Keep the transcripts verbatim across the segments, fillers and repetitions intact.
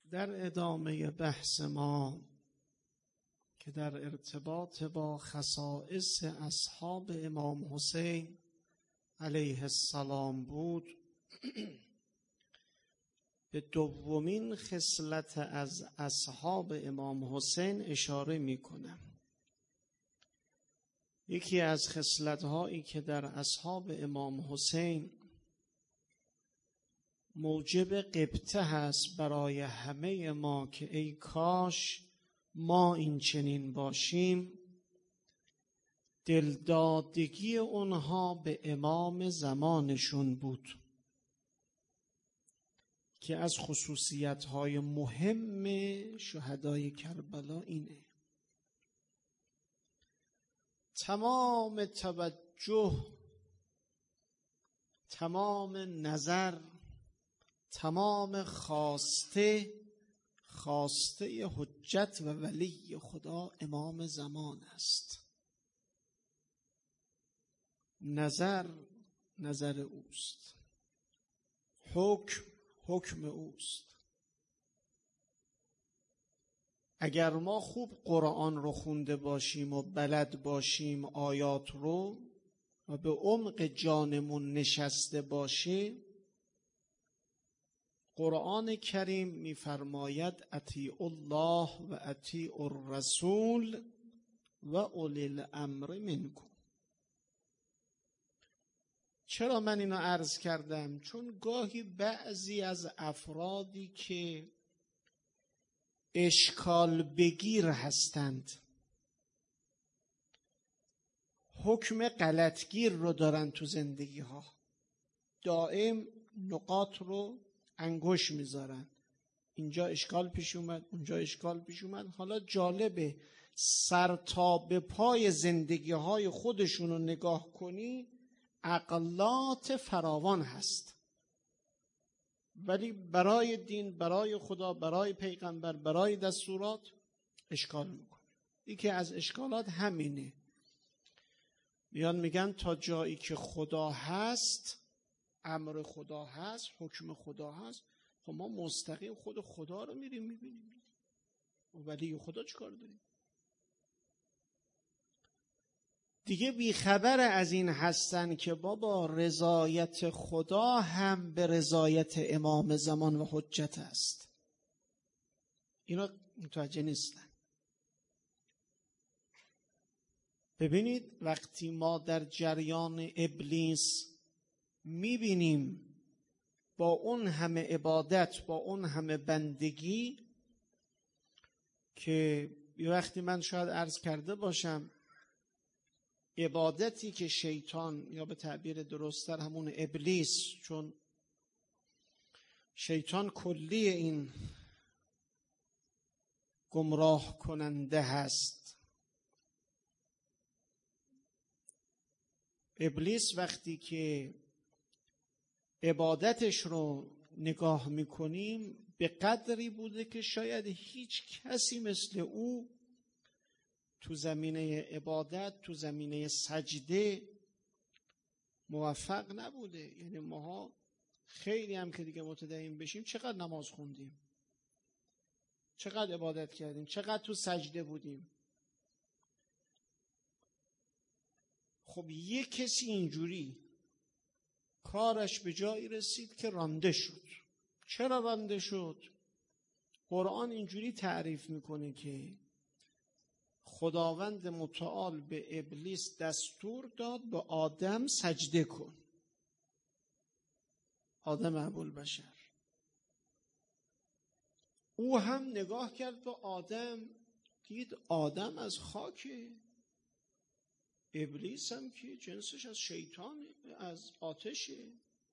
در ادامه بحث ما که در ارتباط با خصائص اصحاب امام حسین علیه السلام بود، به دومین خصلت از اصحاب امام حسین اشاره می کنم. یکی از خصلت‌هایی که در اصحاب امام حسین موجب غبطه هست برای همه ما که ای کاش ما این چنین باشیم، دلدادگی اونها به امام زمانشون بود که از خصوصیت‌های مهم شهدای کربلا اینه: تمام توجه، تمام نظر، تمام خواسته خواسته حجت و ولی خدا امام زمان است. نظر نظر اوست، حکم حکم اوست. اگر ما خوب قرآن رو خونده باشیم و بلد باشیم آیات رو و به عمق جانمون نشسته باشه، قرآن کریم می‌فرماید اطیعوا الله و اطیعوا الرسول و اولی الامر منکم. چرا من اینو عرض کردم؟ چون گاهی بعضی از افرادی که اشکال بگیر هستند، حکم غلطگیر رو دارن تو زندگی ها، دائم نقاط رو انگوش میذارن. اینجا اشکال پیش اومد، اونجا اشکال پیش اومد. حالا جالبه سر تا به پای زندگی های خودشون رو نگاه کنی، عقلات فراوان هست، ولی برای دین، برای خدا، برای پیغمبر، برای دستورات اشکال میکنه. یکی از اشکالات همینه. میان میگن تا جایی که خدا هست، امر خدا هست، حکم خدا هست، خب ما مستقیم خود خدا رو میریم میبینیم، ولی خدا چیکار داریم؟ دیگه بیخبر از این هستن که بابا رضایت خدا هم به رضایت امام زمان و حجت است. اینا متوجه نیستن. ببینید وقتی ما در جریان ابلیس میبینیم با اون همه عبادت، با اون همه بندگی، که یه وقتی من شاید عرض کرده باشم عبادتی که شیطان، یا به تعبیر درست‌تر همون ابلیس، چون شیطان کلی این گمراه کننده هست، ابلیس وقتی که عبادتش رو نگاه میکنیم به قدری بوده که شاید هیچ کسی مثل او تو زمینه عبادت، تو زمینه سجده موفق نبوده. یعنی ماها خیلی هم که دیگه متدین بشیم چقدر نماز خوندیم، چقدر عبادت کردیم، چقدر تو سجده بودیم. خب یه کسی اینجوری کارش به جایی رسید که رانده شد. چرا رانده شد؟ قرآن اینجوری تعریف میکنه که خداوند متعال به ابلیس دستور داد به آدم سجده کن. آدم ابوالبشر. او هم نگاه کرد به آدم، دید آدم از خاکه، ابلیس هم که جنسش از شیطانه، از آتشه.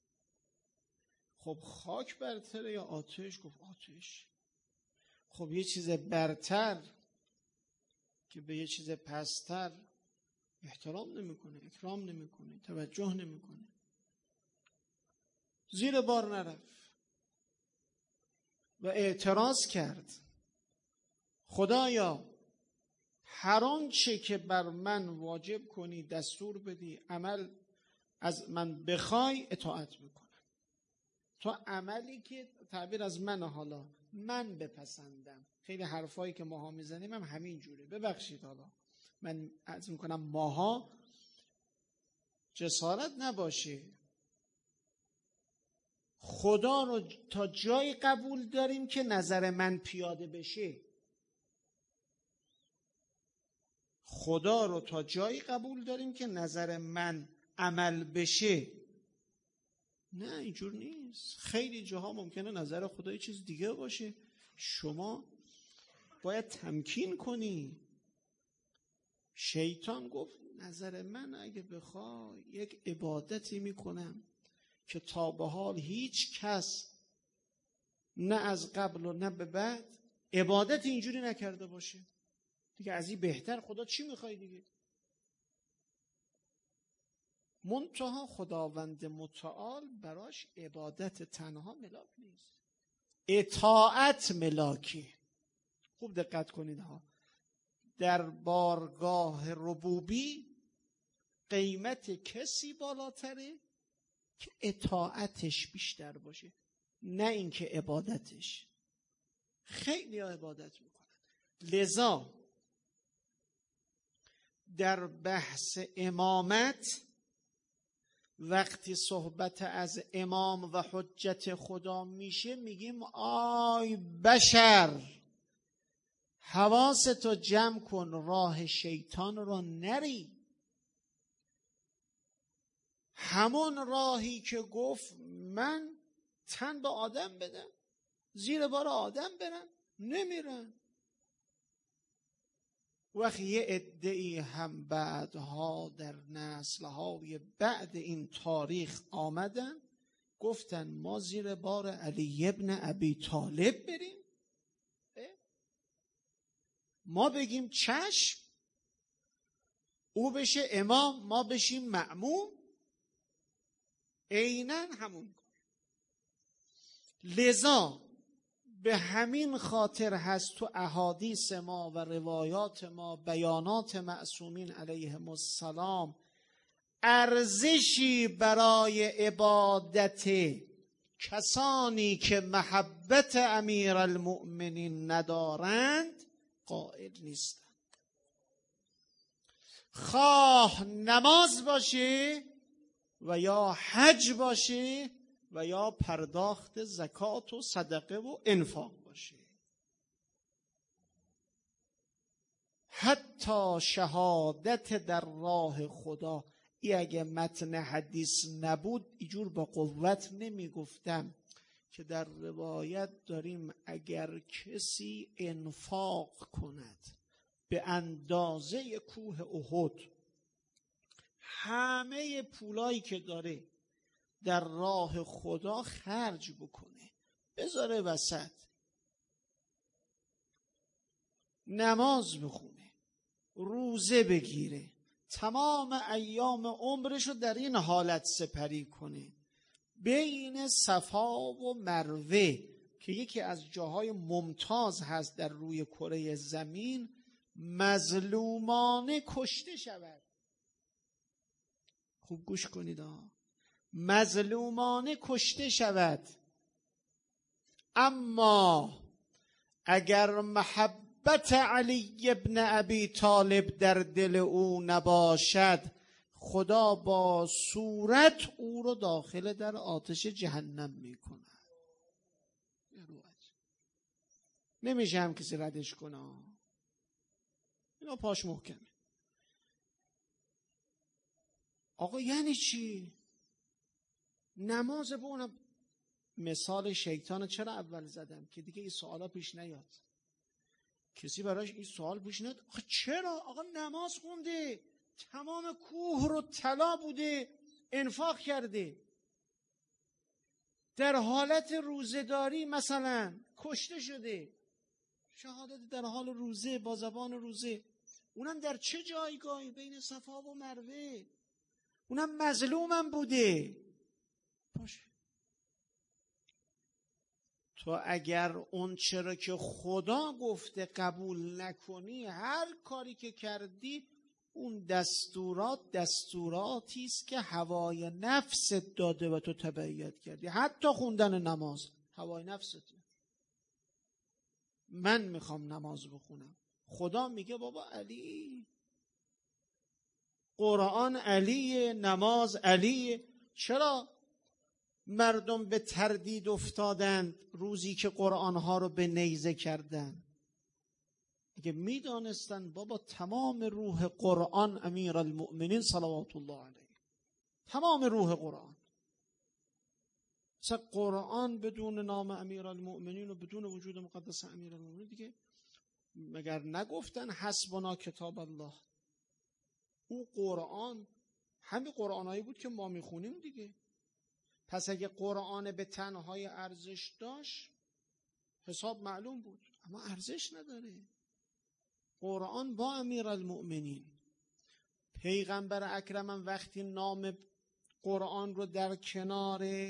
خب خاک برتره یا آتش؟ گفت آتش. خب یه چیز برتر که به یه چیز پستر احترام نمیکنه، اکرام نمیکنه، توجه نمیکنه، زیر بار نرفت و اعتراض کرد: خدایا هر آنچه که بر من واجب کنی، دستور بدی، عمل از من بخوای، اطاعت میکنم. تا عملی که تعبیر از من حالا من بپسندم. خیلی حرفایی که ماها میزنیم هم همین جوره. ببخشید حالا من عرض میکنم ماها جسارت نباشه، خدا رو تا جایی قبول داریم که نظر من پیاده بشه. خدا رو تا جایی قبول داریم که نظر من عمل بشه. نه اینجور نیست. خیلی جاها ممکنه نظر خدا یه چیز دیگه باشه، شما باید تمکین کنی. شیطان گفت نظر من اگه بخوای یک عبادتی میکنم که تا به حال هیچ کس نه از قبل و نه به بعد عبادت اینجوری نکرده باشه، دیگه از این بهتر خدا چی میخوای دیگه؟ منتها خداوند متعال براش عبادت تنها ملاک نیست، اطاعت ملاکه. خوب دقت کنید ها، در بارگاه ربوبی قیمت کسی بالاتره که اطاعتش بیشتر باشه، نه اینکه عبادتش. خیلی ها عبادت میکنن. لذا در بحث امامت وقتی صحبت از امام و حجت خدا میشه میگیم آی بشر حواستو جمع کن، راه شیطان رو نری. همون راهی که گفت من تن به آدم بدم، زیر بار آدم برن، نمیرن. وقتی یه عده‌ای هم بعدها در نسل‌های بعد این تاریخ آمدن گفتن ما زیر بار علی ابن ابی طالب بریم، ما بگیم چشم، او بشه امام ما بشیم مأموم، عیناً همون کار. لذا به همین خاطر هست تو احادیث ما و روایات ما، بیانات معصومین علیهم السلام، ارزشی برای عبادت کسانی که محبت امیرالمؤمنین ندارند قائل نیستند. خواه نماز باشه و یا حج باشه و یا پرداخت زکات و صدقه و انفاق باشه. حتی شهادت در راه خدا، ای اگه متن حدیث نبود ایجور با قوت نمی گفتم که در روایت داریم اگر کسی انفاق کند به اندازه کوه احد، همه پولایی که داره در راه خدا خرج بکنه، بذاره وسط، نماز بخونه، روزه بگیره، تمام ایام عمرشو در این حالت سپری کنه، بین صفا و مروه که یکی از جاهای ممتاز هست در روی کره زمین، مظلومانه کشته شود. خوب گوش کنید ها، مظلومانه کشته شود. اما اگر محبت علی ابن ابی طالب در دل او نباشد، خدا با صورت او رو داخل در آتش جهنم میکنه. نمیشه هم کسی ردش کنه، اینا پاش محکمه. آقا یعنی چی؟ نماز به اونم مثال شیطان چرا اول زدم که دیگه این سوالا پیش نیاد، کسی براش این سوال پیش نیاد آقا چرا؟ آقا نماز خونده، تمام کوه رو طلا بوده، انفاق کرده، در حالت روزه‌داری مثلا کشته شده، شهادت در حال روزه با زبان روزه، اونم در چه جایگاهی؟ بین صفا و مروه، اونم مظلومم بوده. باشه تو اگر اون چرا که خدا گفته قبول نکنی، هر کاری که کردی اون دستورات دستوراتی است که هوای نفست داده و تو تبعیت کردی. حتی خوندن نماز هوای نفسته. من میخوام نماز بخونم. خدا میگه بابا علی، قرآن علیه، نماز علیه. چرا مردم به تردید افتادند روزی که قرآنها رو به نیزه کردند؟ اگه میدانستن بابا تمام روح قرآن امیر المؤمنین صلوات الله علیه، تمام روح قرآن، مثلا قرآن بدون نام امیر المؤمنین و بدون وجود مقدس امیر المؤمنین دیگه مگر نگفتن حسبنا کتاب الله؟ او قرآن همین قرآنایی بود که ما میخونیم دیگه. پس اگه قرآن به تنهای ارزش داشت حساب معلوم بود، اما ارزش نداره. قرآن با امیر المؤمنین، پیغمبر اکرمم وقتی نام قرآن رو در کنار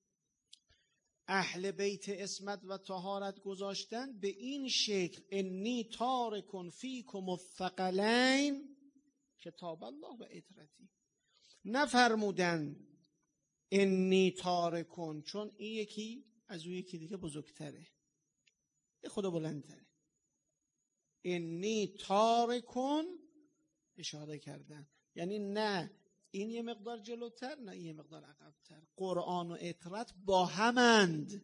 اهل بیت عصمت و طهارت گذاشتن به این شکل انی تارک فیکم الثقلین کتاب الله و عترتی، نفرمودن انی تارکون، چون این یکی از اون یکی دیگه بزرگتره، یه خدا بلندتره. انی تارکون اشاره کردن، یعنی نه این یه مقدار جلوتر نه این یه مقدار عقبتر. قرآن و عترت با همند.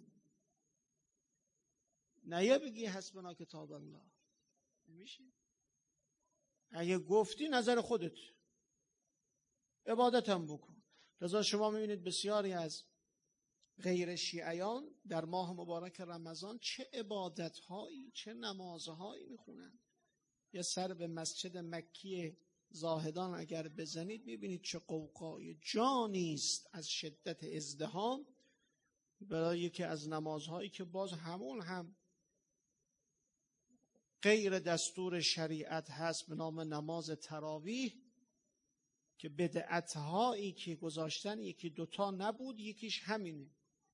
نه یا بگی حسبنا کتاب الله، نمیشه. اگه گفتی نظر خودت، عبادت هم بکن. لذا شما میبینید بسیاری از غیر شیعیان در ماه مبارک رمضان چه عبادتهایی، چه نمازهایی میخونن. یه سر به مسجد مکی زاهدان اگر بزنید میبینید چه قوقای جانی است از شدت ازدحام برای یکی از نمازهایی که باز همون هم غیر دستور شریعت هست به نام نماز تراویح، که بدعتهایی که گذاشتن یکی دوتا نبود، یکیش همینه.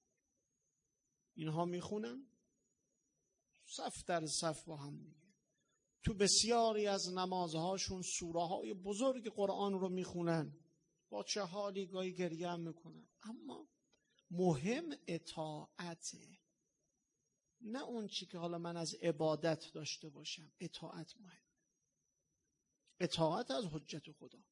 اینها میخونن صف در صف با هم دیگه. تو بسیاری از نمازهاشون سوره های بزرگ قرآن رو میخونن، با چه حالی گاهی گریه هم میکنن. اما مهم اطاعته، نه اون چی که حالا من از عبادت داشته باشم. اطاعت مهم، اطاعت از حجت خدا.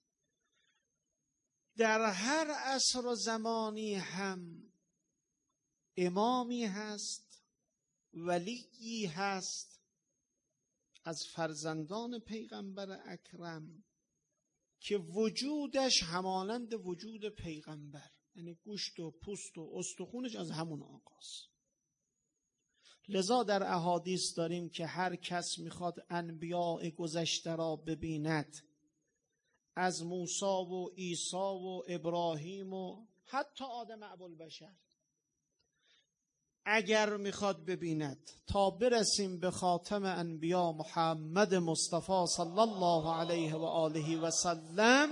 در هر عصر و زمانی هم امامی هست، ولیی هست از فرزندان پیغمبر اکرم که وجودش همانند وجود پیغمبر، یعنی گوشت و پوست و استخونش از همون آغاز. لذا در احادیث داریم که هر کس میخواد انبیاء گذشته را ببیند، از موسی و عیسی و ابراهیم و حتی آدم ابوالبشر، اگر میخواد ببیند تا برسیم به خاتم انبیا محمد مصطفی صلی الله علیه و آله و سلم،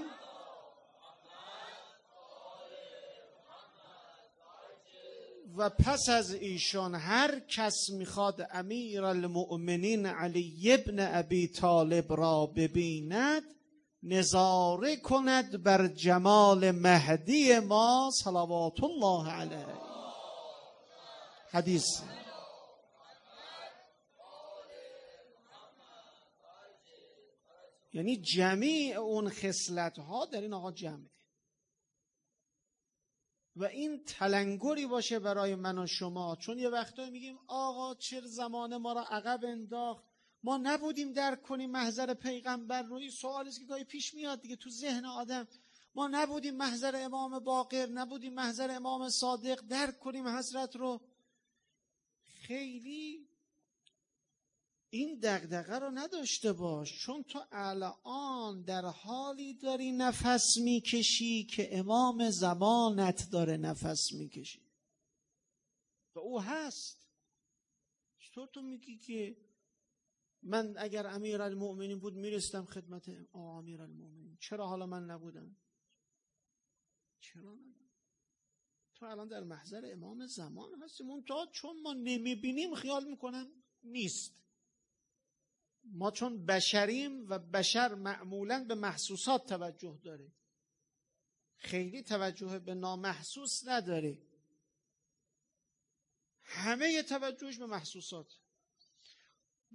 و پس از ایشان هر کس میخواد امیر المؤمنین علی ابن ابی طالب را ببیند، نظاره کند بر جمال مهدی ما صلوات الله علیه. حدیث. یعنی جمیع اون خصلت ها در این آقا جمعه. و این تلنگری باشه برای من و شما، چون یه وقتا میگیم آقا چه زمان ما را عقب انداخت، ما نبودیم درک کنیم محضر پیغمبر رو. این سوالی است که گاهی پیش میاد دیگه تو ذهن آدم. ما نبودیم محضر امام باقر، نبودیم محضر امام صادق درک کنیم حضرت رو. خیلی این دغدغه رو نداشته باش، چون تو الان در حالی داری نفس میکشی که امام زمانت داره نفس میکشی و او هست. چطور تو میگی که من اگر امیر المؤمنین بود میرستم خدمت آقا امیر المؤمنین، چرا حالا من نبودم؟ چرا نبودم؟ تو الان در محضر امام زمان هستی، منتها چون ما نمیبینیم خیال میکنم نیست. ما چون بشریم و بشر معمولاً به محسوسات توجه داره، خیلی توجه به نامحسوس نداره، همه توجهش به محسوسات.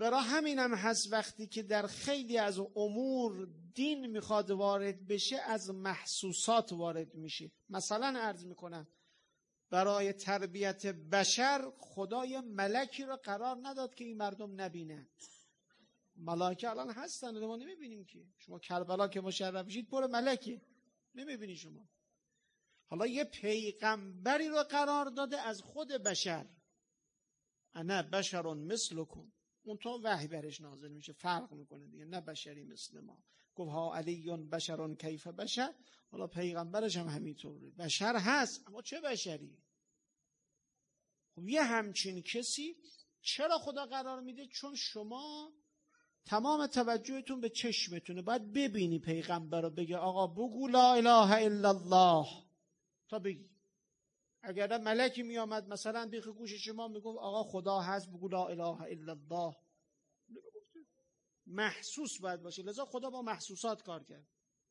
برای همینم هست وقتی که در خیلی از امور دین میخواد وارد بشه از محسوسات وارد میشه. مثلا عرض میکنم برای تربیت بشر خدای ملکی رو قرار نداد که این مردم نبینن. ملائکه الان هستن ما نمیبینیم که. شما کربلا که مشرف بشید پر ملکه نمیبینی شما. حالا یه پیغمبری رو قرار داده از خود بشر، انا بشر مثلکم، اون تو وحی برش نازل میشه، فرق میکنه دیگه، نه بشری مثل ما. گفت ها علی بشر کیف بشر. حالا پیغمبرش هم همینطوره، بشر هست اما چه بشری؟ خب یه همچین کسی چرا خدا قرار میده؟ چون شما تمام توجهتون به چشمتونه، باید ببینی پیغمبر رو، بگه آقا بگو لا اله الا الله تا بگی. اگر ملکی می آمد مثلا بیخ گوش شما میگفت آقا خدا هست بگو لا اله الا الله، محسوس باید باشه. لذا خدا با محسوسات کار کرد.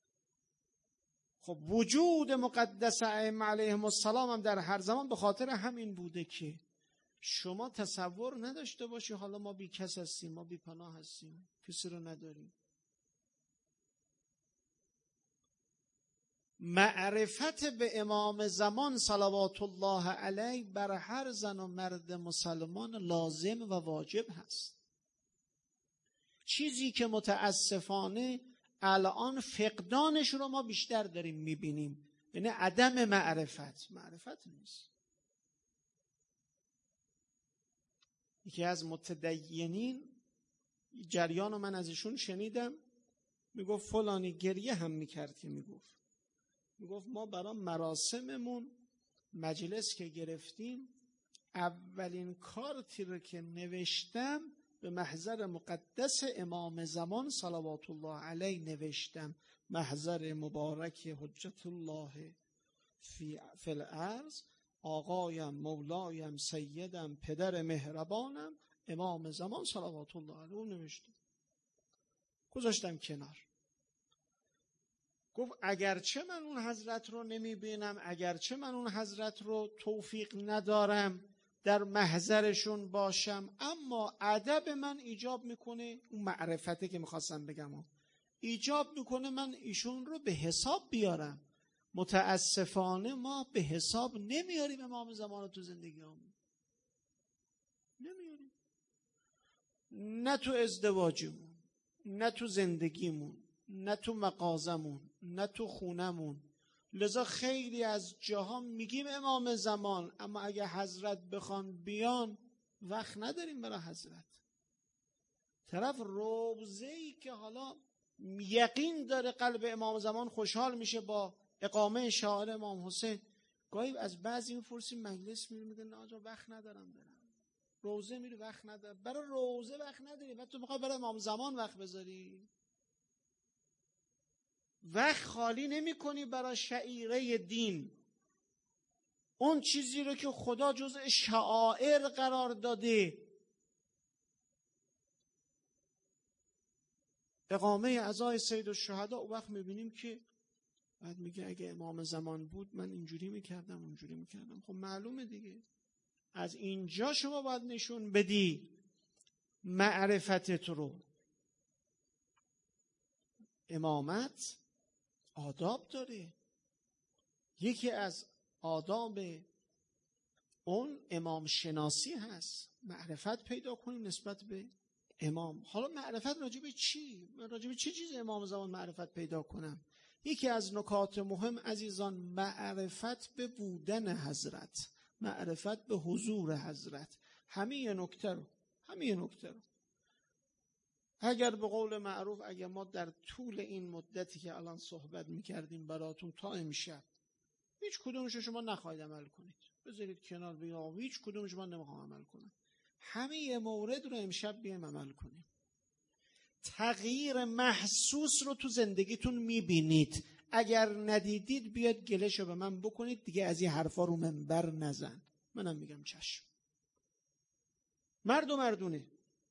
خب وجود مقدس ائمه علیهم السلام هم در هر زمان به خاطر همین بوده که شما تصور نداشته باشی حالا ما بی کس هستیم، ما بی پناه هستیم، کسی رو نداریم. معرفت به امام زمان صلوات الله علیه بر هر زن و مرد مسلمان لازم و واجب هست. چیزی که متاسفانه الان فقدانش رو ما بیشتر داریم میبینیم، یعنی عدم معرفت. معرفت نیست. یکی از متدینین جریان من ازشون شنیدم، میگفت فلانی گریه هم میکرد که میگفت میگفت ما برای مراسممون مجلس که گرفتیم اولین کارتی رو که نوشتم به محضر مقدس امام زمان صلوات الله علیه نوشتم، محضر مبارک حجت الله فی فی الارض، آقایم مولایم سیدم پدر مهربانم امام زمان صلوات الله علیه. اون نوشتم گذاشتم کنار. گفت اگرچه من اون حضرت رو نمی بینم، اگرچه من اون حضرت رو توفیق ندارم در محضرشون باشم، اما ادب من ایجاب میکنه، اون معرفته که میخواستم بگم ایجاب میکنه من ایشون رو به حساب بیارم. متاسفانه ما به حساب نمیاریم امام زمان رو تو زندگی همون. نمیاریم، نه تو ازدواجمون، نه تو زندگیمون، نه تو مغازمون، نه تو خونمون. لذا خیلی از جاها میگیم امام زمان، اما اگه حضرت بخوان بیان وقت نداریم برای حضرت. طرف روزه‌ای که حالا یقین داره قلب امام زمان خوشحال میشه با اقامه شعائر امام حسین، گاهی از بعضی میپرسیم مجلس میره میگه نه آجا وقت ندارم برم. روزه میره وقت ندارم. برای روزه وقت نداری، بعد تو میخوای برای امام زمان وقت بذاری؟ وقت خالی نمی کنی برای شعیره دین، اون چیزی رو که خدا جزء شعائر قرار داده. اقامه عزای سید الشهدا، اون وقت میبینیم که بعد میگه اگه امام زمان بود من اینجوری میکردم اونجوری میکردم. خب معلومه دیگه. از اینجا شما باید نشون بدی معرفتت رو. امامت آداب داره. یکی از آداب اون امام شناسی هست، معرفت پیدا کنیم نسبت به امام. حالا معرفت راجع به چی؟ من راجع به چه چیز امام زمان معرفت پیدا کنم؟ یکی از نکات مهم عزیزان معرفت به بودن حضرت، معرفت به حضور حضرت. همین نکته رو همین نکته رو اگر به قول معروف اگر ما در طول این مدتی که الان صحبت میکردیم براتون تا امشب هیچ کدومش شما نخواهید عمل کنید، بذارید کنار بگید هیچ کدومش من نمیخوام عمل کنم، همه مورد رو امشب بیایم عمل کنیم. تغییر محسوس رو تو زندگیتون میبینید. اگر ندیدید بیاد گلهشو به من بکنید دیگه از این حرفا رو منبر نزن. منم میگم چشم. مرد و مردونه.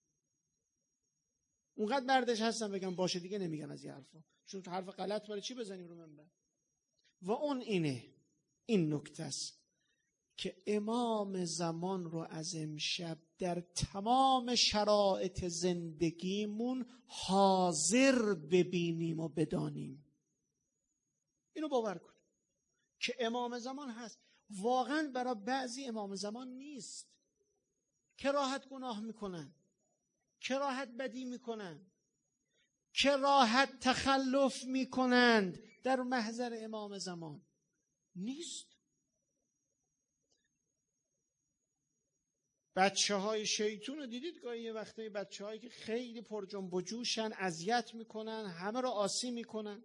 اونقدر مردش هستم بگم باشه دیگه نمیگم از این حرفا. چون تو حرف غلط برای چی بزنیم رو منبر؟ و اون اینه، این نکته است که امام زمان رو از امشب در تمام شرایط زندگیمون حاضر ببینیم و بدانیم. اینو باور کنیم که امام زمان هست. واقعا برای بعضی امام زمان نیست. کراهت گناه میکنن، کراهت بدی میکنن، کراهت تخلف میکنند، در محضر امام زمان نیست. بچه های شیطون رو دیدید گاهی یه وقتایی بچه هایی که خیلی پر جنب و جوشن، اذیت میکنن، همه رو آسی میکنن،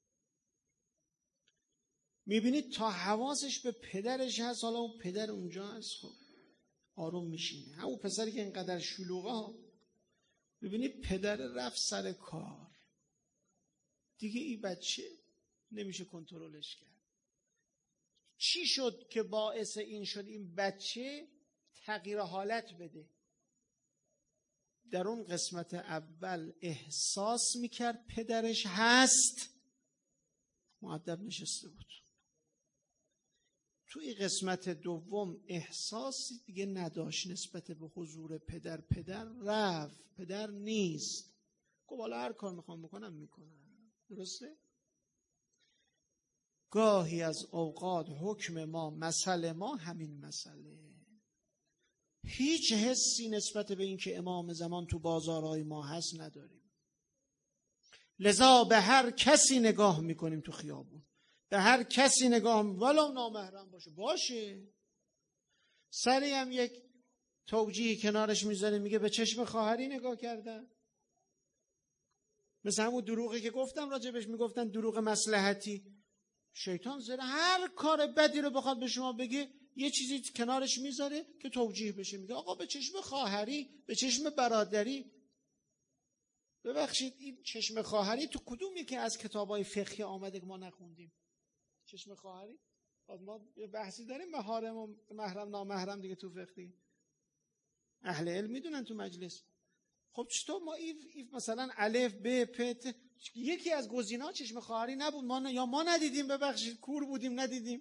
میبینید تا حواسش به پدرش هست، حالا اون پدر اونجا هست، خب آروم میشینه. همون پسری که اینقدر شلوغه ها، میبینید پدر رفت سر کار، دیگه این بچه نمیشه کنترلش کرد. چی شد که باعث این شد این بچه تغییر حالت بده؟ در اون قسمت اول احساس میکرد پدرش هست، مؤدب نشسته بود. تو این قسمت دوم احساسی دیگه نداشت نسبت به حضور پدر. پدر رفت، پدر نیست. گفت حالا هر کار میخوام بکنم میکنم. درسته؟ گاهی از اوقات حکم ما، مسئله ما همین مسئله. هیچ حسی نسبت به این که امام زمان تو بازارهای ما هست نداریم. لذا به هر کسی نگاه میکنیم تو خیابون، به هر کسی نگاه میکنیم ولو نامحرم باشه باشه. سری هم یک توجیه کنارش میذاره، میگه به چشم خواهری نگاه کردن. مثل همون دروغی که گفتم راجبش، میگفتن دروغ مصلحتی. شیطان زره هر کار بدی رو بخواد به شما بگه، یه چیزی کنارش میذاره که توجیه بشه. میگه آقا به چشم خواهری، به چشم برادری. ببخشید این چشم خواهری تو کدوم یکی از کتابای فقهی آمده که ما نخوندیم؟ چشم خواهری ما بحثی داریم، محارم و محرم نامحرم دیگه تو فقهی اهل علم میدونن تو مجلس. خب چطور ما ایف, ایف مثلا الف ب پ ت یکی از گزینه‌ها چشم خواهری نبود؟ ما ن... یا ما ندیدیم، ببخشید کور بودیم ندیدیم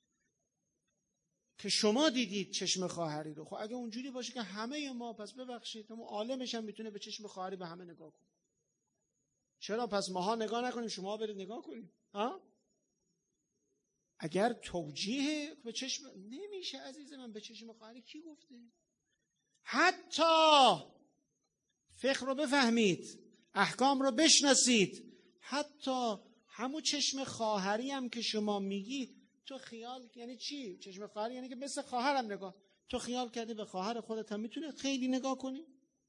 که شما دیدید چشم خواهری رو. خب اگه اونجوری باشه که همه ما، پس ببخشید همون عالمش هم میتونه به چشم خواهری به همه نگاه کنه. چرا پس ماها نگاه نکنیم شما برید نگاه کنید؟ ها؟ اگر توجیه به چشم نمیشه عزیز من، به چشم خواهری کی گفته؟ حتی فقه رو بفهمید، احکام رو بشناسید، حتی همون چشم خواهری هم که شما میگی، تو خیال یعنی چی؟ چشم خواهری یعنی که مثل خواهرم نگاه. تو خیال کردی به خواهر خودت هم میتونه خیلی نگاه کنی؟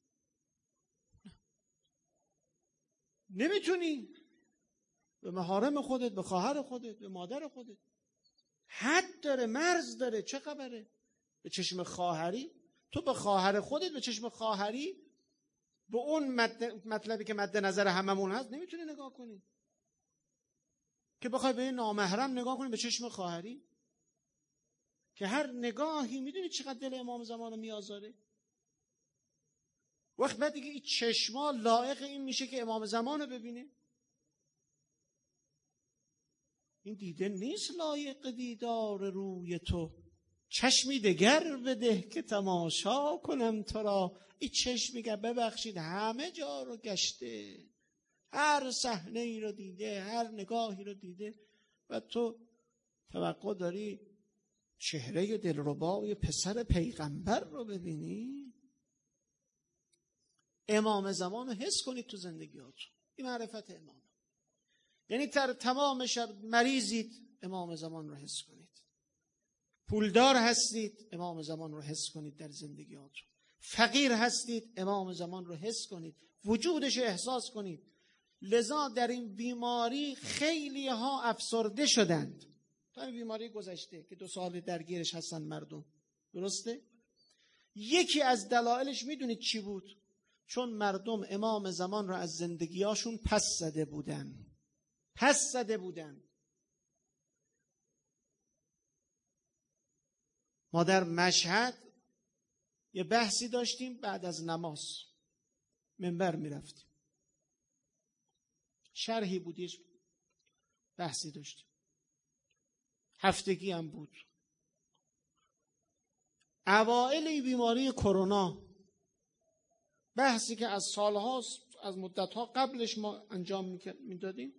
نمیتونی. به محارم خودت، به خواهر خودت، به مادر خودت حد داره، مرز داره. چه خبره؟ به چشم خواهری تو به خواهر خودت، به چشم خواهری به اون مطلبی که مد نظر هممون هست نمیتونی نگاه کنی، که بخوای به نامحرم نگاه کنی به چشم خواهری، که هر نگاهی میدونی چقدر دل امام زمان رو میآزاره. وقت بعد دیگه این چشما لایق این میشه که امام زمان رو ببینه؟ این دیده نیست لایق دیدار روی تو. چشمی دگر بده که تماشا کنم تو را. این چشم میگه ببخشید همه جا رو گشته، هر صحنه ای رو دیده، هر نگاهی رو دیده، و تو توقع داری چهره دلربای پسر پیغمبر رو ببینی؟ امام زمان رو حس کنید تو زندگیاتون. این معرفت امام، یعنی تر تمام شب مریضید امام زمان رو حس کنید، پولدار هستید امام زمان رو حس کنید در زندگیاتون، فقیر هستید امام زمان رو حس کنید، وجودش رو احساس کنید. لذا در این بیماری خیلی ها افسرده شدند. تا این بیماری گذشته که دو سال درگیرش هستن مردم، درسته؟ یکی از دلایلش میدونید چی بود؟ چون مردم امام زمان رو از زندگیاشون پس زده بودن. پس زده بودن. ما در مشهد یه بحثی داشتیم، بعد از نماز منبر میرفتیم، شرحی بودیش بحثی داشتیم، هفتگی هم بود. اوائل بیماری کرونا، بحثی که از سالهاست، از مدتها قبلش ما انجام میدادیم،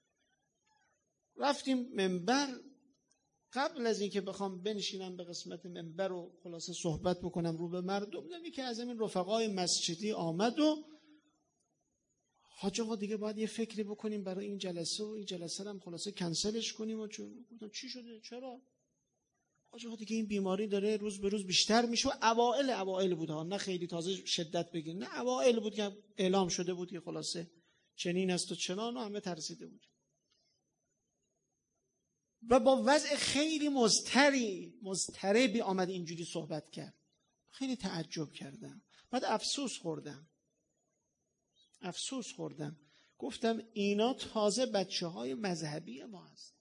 رفتیم منبر. قبل از اینکه بخوام بنشینم به قسمت منبر و خلاصه صحبت بکنم رو به مردم، دیدم که از این رفقای مسجدی آمد و حاج آقا دیگه باید یه فکری بکنیم برای این جلسه و این جلسه هم خلاصه کنسلش کنیم. و چون چی شده؟ چرا؟ حاج آقا دیگه این بیماری داره روز به روز بیشتر میشه. و اوائل اوائل بود ها، نه خیلی تازه شدت بگیر، نه اوائل بود که اعلام شده بود که خلاصه چنین است و چنان، و همه ترسیده بود. و با وضع خیلی مضطری مضطربی آمد اینجوری صحبت کرد. خیلی تعجب کردم، بعد افسوس خوردم افسوس خوردم گفتم اینا تازه بچه های مذهبی ما هست.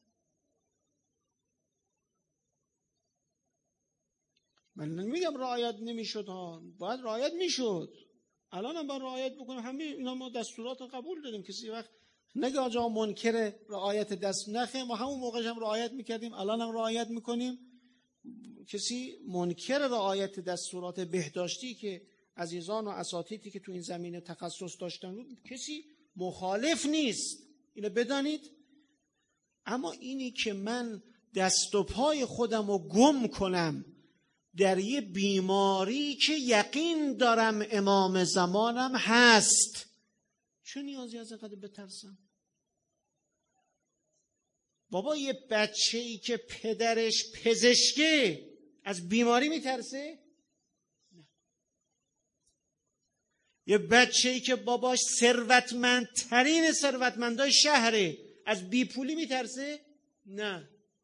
من نمیگم رعایت نمیشد ها، باید رعایت میشد، الان هم باید رعایت بکنیم. همه اینا ما دستورات قبول دادیم، کسی وقت نگه آجا منکر رعایت دست نخه، ما همون موقعش هم رعایت میکردیم، الان هم رعایت میکنیم. کسی منکر رعایت دستورات بهداشتی که عزیزان و اساتیدی که تو این زمینه تخصص داشتن، کسی مخالف نیست، اینو بدانید. اما اینی که من دست و پای خودم رو گم کنم در یه بیماری که یقین دارم امام زمانم هست، چه نیازی از اینقدر بترسم؟ بابا یه بچه‌ای که پدرش پزشکه از بیماری میترسه؟ نه. یه بچه‌ای که باباش ثروتمندترین ثروتمندای شهره از بیپولی میترسه؟ نه.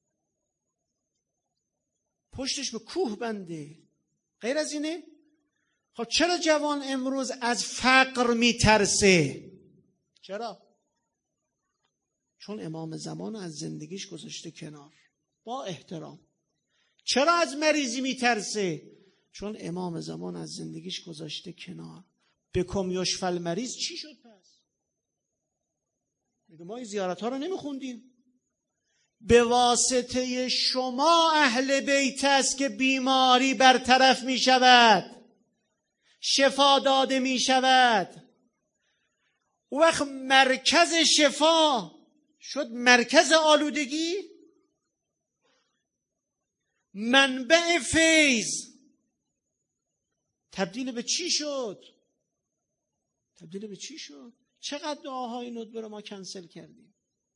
پشتش به کوه بنده. غیر از اینه؟ خب چرا جوان امروز از فقر میترسه؟ چرا؟ چون امام زمان از زندگیش گذاشته کنار. با احترام. چرا از مریضی میترسه؟ چون امام زمان از زندگیش گذاشته کنار. بکم یشفل مریض چی شد پس؟ میگه ما این زیارت ها رو نمیخوندیم. به واسطه شما اهل بیت است که بیماری برطرف میشود، شفا داده میشود. او وقت مرکز شفا شد مرکز آلودگی، منبع فیض تبدیل به چی شد؟ تبدیل به چی شد؟ چقدر دعاهای ندبه رو ما کنسل کردیم،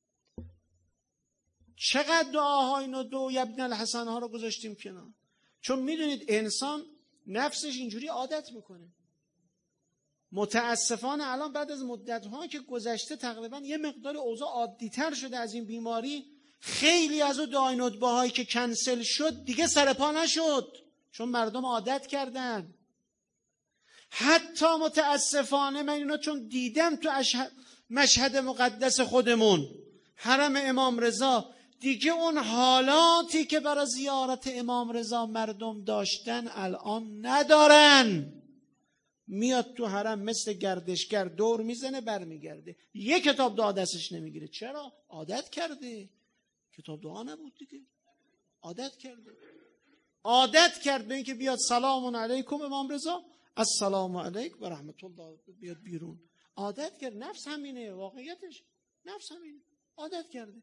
چقدر دعاهای ندبه و ابن الحسن ها رو گذاشتیم کنار. چون میدونید انسان نفسش اینجوری عادت میکنه. متاسفانه الان بعد از مدت‌ها که گذشته تقریبا یه مقدار اوضاع عادی‌تر شده از این بیماری، خیلی از اون دعای ندبه هایی که کنسل شد دیگه سرپا نشد، چون مردم عادت کردن. حتی متاسفانه من اینا چون دیدم تو مشهد مقدس خودمون حرم امام رضا، دیگه اون حالاتی که برای زیارت امام رضا مردم داشتن الان ندارن. میاد تو حرم مثل گردشگر دور میزنه برمیگرده، یه کتاب دعا دستش نمیگیره. چرا؟ عادت کرده. کتاب دعا نبود دیگه، عادت کرده. عادت کرد به اینکه بیاد سلام علیکم امام رضا، السلام علیکم و رحمت الله، بیاد بیرون. عادت کرد. نفس همینه، واقعیتش نفس همینه، عادت کرده.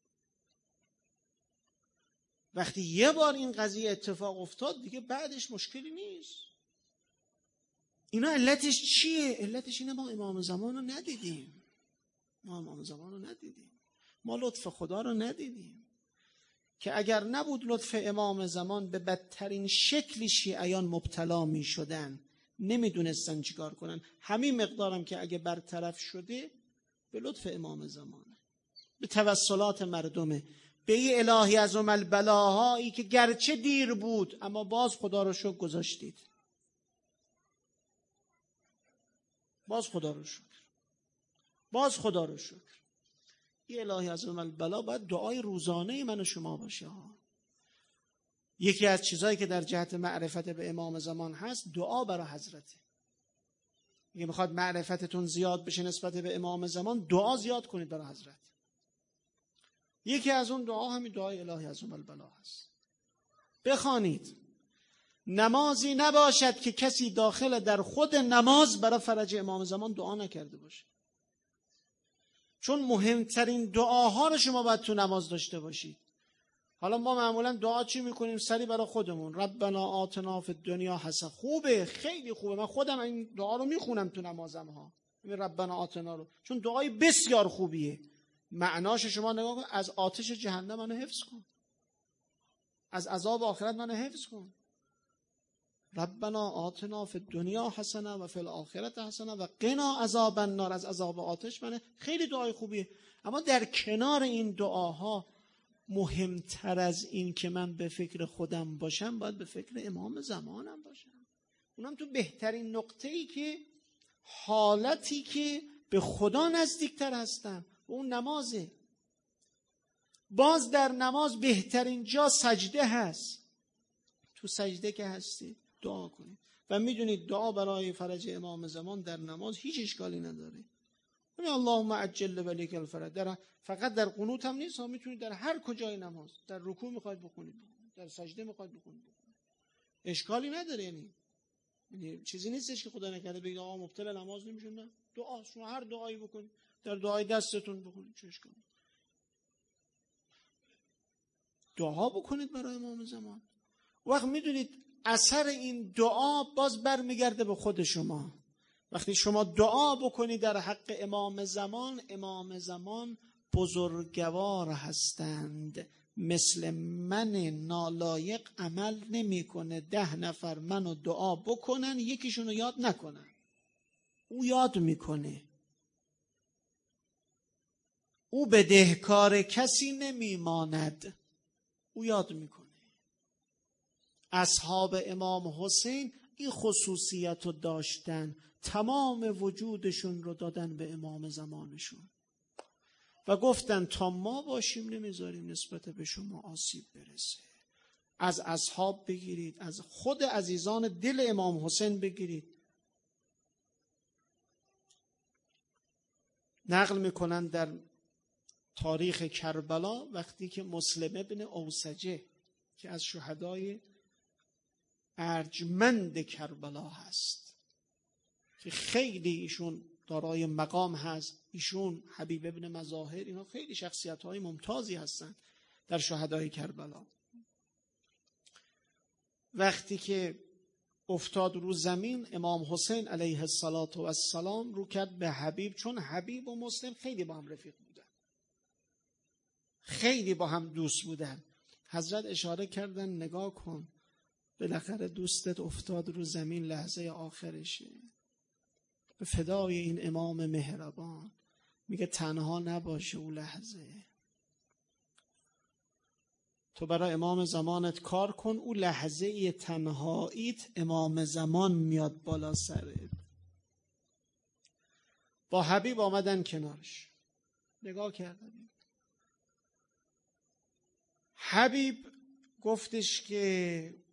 وقتی یه بار این قضیه اتفاق افتاد دیگه بعدش مشکلی نیست. اینا علتش چیه؟ علتش اینه ما امام زمان رو ندیدیم. ما امام زمان رو ندیدیم. ما لطف خدا رو ندیدیم که اگر نبود لطف امام زمان به بدترین شکلی شیعیان مبتلا می شدن، نمی دونستن چیکار کنن. همین مقدارم که اگه برطرف شده به لطف امام زمانه، به توسلات مردمه، به ای الهی عظم البلاهایی که گرچه دیر بود اما باز خدا رو شکر گذاشتید. باز خدا رو شکر. باز خدا رو شکر. ای الهی عظم البلا باید دعای روزانه من و شما باشه ها. یکی از چیزایی که در جهت معرفت به امام زمان هست دعا برای حضرته. اگه میخواد معرفتتون زیاد بشه نسبت به امام زمان، دعا زیاد کنید برای حضرت. یکی از اون دعا همین دعای الهی عظم البلا هست. بخوانید. نمازی نباشد که کسی داخل در خود نماز برای فرج امام زمان دعا نکرده باشه. چون مهمترین دعاها رو شما باید تو نماز داشته باشید. حالا ما معمولا دعا چی میکنیم؟ سری برای خودمون، ربنا آتنا فی الدنیا حسنه. خوبه، خیلی خوبه، من خودم این دعا رو میخونم تو نمازم ها، این ربنا آتنا رو، چون دعای بسیار خوبیه. معناش شما نگاه کن، از آتش جهنم منو حفظ کن، از عذاب آخرت منو حفظ کن. ربنا آتنا فی الدنیا حسنه و فی الاخرة حسنه و قنا عذاب النار، از عذاب آتش منه. خیلی دعای خوبیه. اما در کنار این دعاها مهمتر از این که من به فکر خودم باشم، باید به فکر امام زمانم باشم. اونم تو بهترین نقطه‌ای که حالتی که به خدا نزدیکتر هستم و اون نمازه. باز در نماز بهترین جا سجده هست. تو سجده که هستی دعا کنید و میدونید دعا برای فرج امام زمان در نماز هیچ اشکالی نداره. اللهم عجل ولیک الفرج. در فقط در قنوت هم نیست، میتونید در هر کجای نماز، در رکوع میخواید بکنید، در سجده میخواید بکنید، اشکالی نداره. یعنی یعنی چیزی نیستش که خدا نکرده بگید آقا مبتلا نماز نمیشه. نه، دعا، شما هر دعایی بکنید، در دعای دستتون بکنید، چه اشکالی. دعا بکنید برای امام زمان. وقت میدونید اثر این دعا باز برمیگرده به خود شما. وقتی شما دعا بکنید در حق امام زمان، امام زمان بزرگوار هستند، مثل من نالایق عمل نمیکنه. ده نفر منو دعا بکنن یکیشونو یاد نکنن، او یاد میکنه. او بدهکار کسی نمیماند، او یاد میکنه. اصحاب امام حسین این خصوصیت رو داشتن، تمام وجودشون رو دادن به امام زمانشون و گفتن تا ما باشیم نمیذاریم نسبت به شما آسیب برسه. از اصحاب بگیرید، از خود عزیزان دل امام حسین بگیرید. نقل میکنن در تاریخ کربلا وقتی که مسلم ابن اوسجه که از شهدای ارجمند کربلا هست، که خیلی ایشون دارای مقام هست، ایشون حبیب ابن مظاهر، اینا خیلی شخصیت های ممتازی هستند در شهدای کربلا. وقتی که افتاد رو زمین، امام حسین علیه السلام رو کرد به حبیب، چون حبیب و مسلم خیلی با هم رفیق بودن، خیلی با هم دوست بودن. حضرت اشاره کردن نگاه کن، بالاخره دوستت افتاد رو زمین، لحظه آخرشه، به فدای این امام مهربان. میگه تنها نباشه اون لحظه، تو برای امام زمانت کار کن، اون لحظه تنهاییت امام زمان میاد بالا سرت. با حبیب آمدن کنارش، نگاه کردن. حبیب گفتش که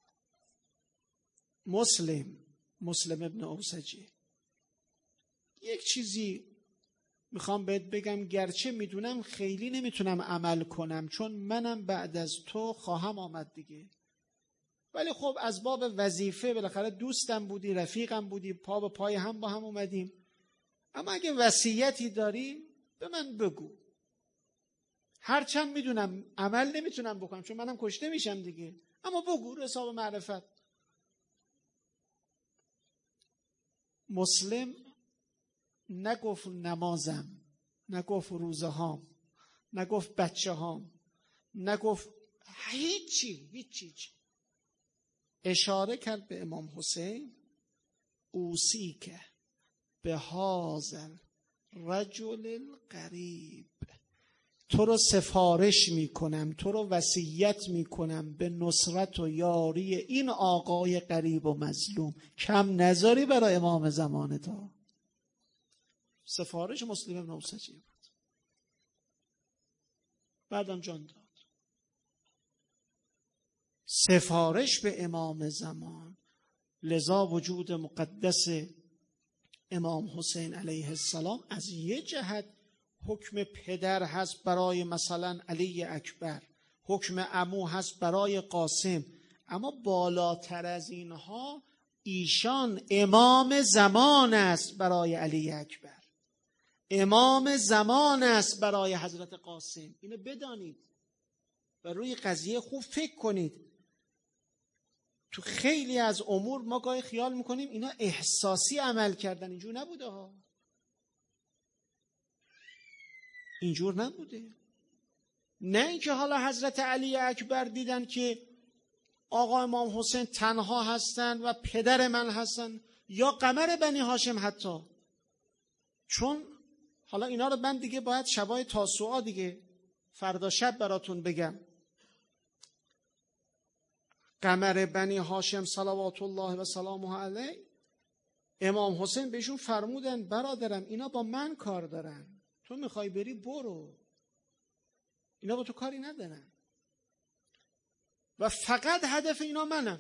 مسلم مسلم ابن اوسجه، یک چیزی میخوام بهت بگم، گرچه میدونم خیلی نمیتونم عمل کنم چون منم بعد از تو خواهم آمد دیگه، ولی خب از باب وظیفه بالاخره دوستم بودی، رفیقم بودی، پا به پای هم با هم اومدیم، اما اگه وصیتی داری به من بگو. هرچند میدونم عمل نمیتونم بکنم چون منم کشته میشم دیگه، اما بگو رو حساب معرفت. مسلم نگفت نمازم، نگفت روزه هام، نگفت بچه هام، نگفت هیچی هیچی هیچی. اشاره کرد به امام حسین، اوصی که به هذا رجل الغریب، تو رو سفارش میکنم، تو رو وصیت میکنم به نصرت و یاری این آقای غریب و مظلوم، کم نذاری برای امام زمان تا. سفارش مسلم ابن اوسجه بود، بعدم جان داد. سفارش به امام زمان. لذا وجود مقدس امام حسین علیه السلام از یه جهت حکم پدر هست برای مثلا علی اکبر، حکم عمو هست برای قاسم، اما بالاتر از اینها ایشان امام زمان است برای علی اکبر، امام زمان است برای حضرت قاسم. اینو بدانید و روی قضیه خوب فکر کنید. تو خیلی از امور ما گاهی خیال میکنیم اینا احساسی عمل کردن، اینجور نبوده ها، اینجور نبوده. نه اینکه حالا حضرت علی اکبر دیدن که آقا امام حسین تنها هستن و پدر من هستن، یا قمر بنی هاشم حتی، چون حالا اینا رو من دیگه باید شبای تاسوعا دیگه فردا شب براتون بگم. قمر بنی هاشم صلوات الله و سلامه علیه، امام حسین بهشون فرمودن برادرم اینا با من کار دارن، تو میخوای بری برو، اینا با تو کاری ندارن و فقط هدف اینا منم.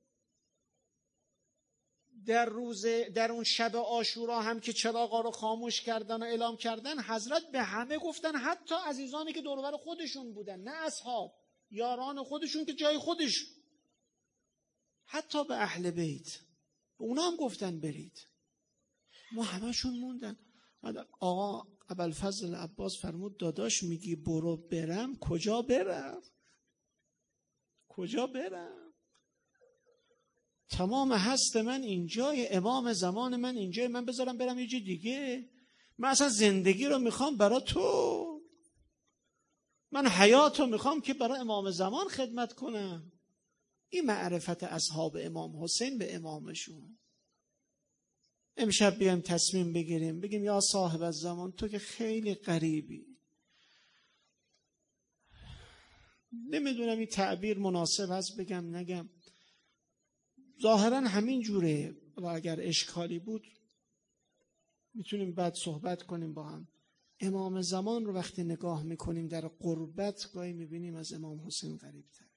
در روز در اون شب عاشورا هم که چراغا رو خاموش کردن و اعلام کردن، حضرت به همه گفتن، حتی عزیزانی که دور و بر خودشون بودن، نه اصحاب، یاران خودشون که جای خودشون، حتی به اهل بیت به اونا هم گفتن برید. ما همشون موندن. آقا ابوالفضل عباس فرمود داداش میگی برو برم، کجا برم؟ کجا برم؟ تمام هست من اینجای، امام زمان من اینجای، من بذارم برم یه جای دیگه؟ من اصلا زندگی رو میخوام برای تو، من حیات رو میخوام که برای امام زمان خدمت کنم. این معرفت اصحاب امام حسین به امامشون. امشب بیایم تصمیم بگیریم بگیم یا صاحب الزمان تو که خیلی غریبی. نمیدونم این تعبیر مناسب هست بگم نگم، ظاهرا همین جوره و اگر اشکالی بود میتونیم بعد صحبت کنیم با هم. امام زمان رو وقتی نگاه میکنیم در قربت گاهی میبینیم از امام حسین غریب تره.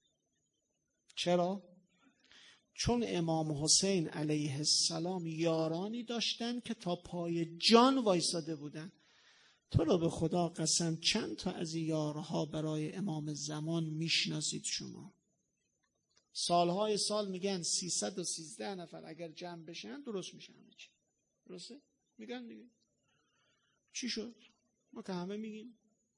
چرا؟ چون امام حسین علیه السلام یارانی داشتن که تا پای جان وایساده بودن. تو رو به خدا قسم چند تا از یارها برای امام زمان میشناسید شما؟ سالهای سال میگن سیصد و سیزده نفر اگر جمع بشن درست میشن. چی؟ درسته؟ میگن دیگه. چی شد؟ ما که همه میگیم.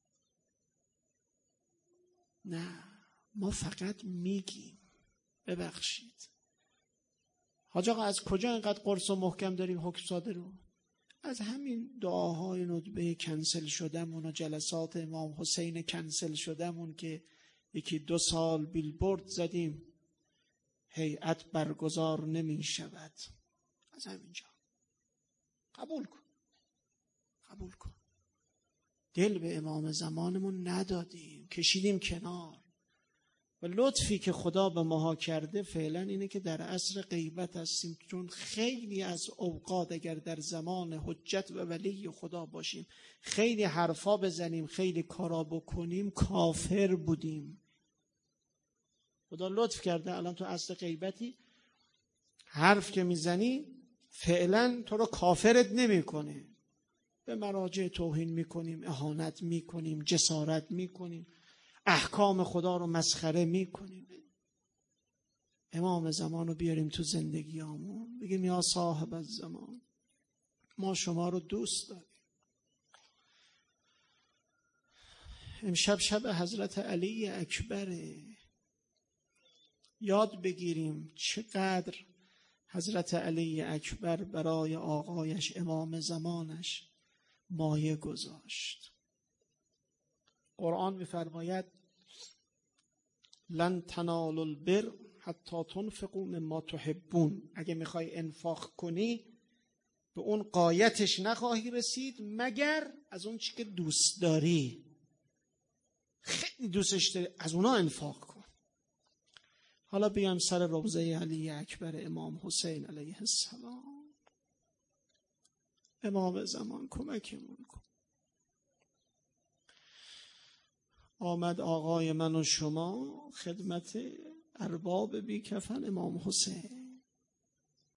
نه، ما فقط میگیم. ببخشید حاج آقا از کجا اینقدر قرص و محکم داریم حکم صادر رو؟ از همین دعاهای ندبه کنسل شدمون و جلسات امام حسین کنسل شدمون که یکی دو سال بیلبورد زدیم هیئت برگزار نمی شود. از همینجا قبول کن، قبول کن. دل به امام زمانمون ندادیم، کشیدیم کنار. و لطفی که خدا به ماها کرده فعلا اینه که در عصر غیبت هستیم، چون خیلی از اوقات اگر در زمان حجت و ولی خدا باشیم، خیلی حرفا بزنیم، خیلی کارا بکنیم، کافر بودیم. خدا لطف کرده الان تو عصر غیبتی حرف که میزنی فعلا تو رو کافرت نمیکنه. به مراجع توهین میکنیم، اهانت میکنیم، جسارت میکنیم، احکام خدا رو مسخره میکنیم. امام زمان رو بیاریم تو زندگی همون، بگیم یا صاحب الزمان ما شما رو دوست داریم. امشب شب حضرت علی اکبره، یاد بگیریم چقدر حضرت علی اکبر برای آقایش امام زمانش مایه گذاشت. قرآن می‌فرماید لن تنالوا البر حتی تنفقوا مما تحبون. اگه میخوای انفاق کنی به اون غایتش نخواهی رسید مگر از اون چی که دوست داری، خیلی دوستش داری، از اونا انفاق کن. حالا بیام سر روضه علی اکبر امام حسین علیه السلام. امام زمان کمکمون کن. آمد آقای من و شما خدمت ارباب بی کفن امام حسین.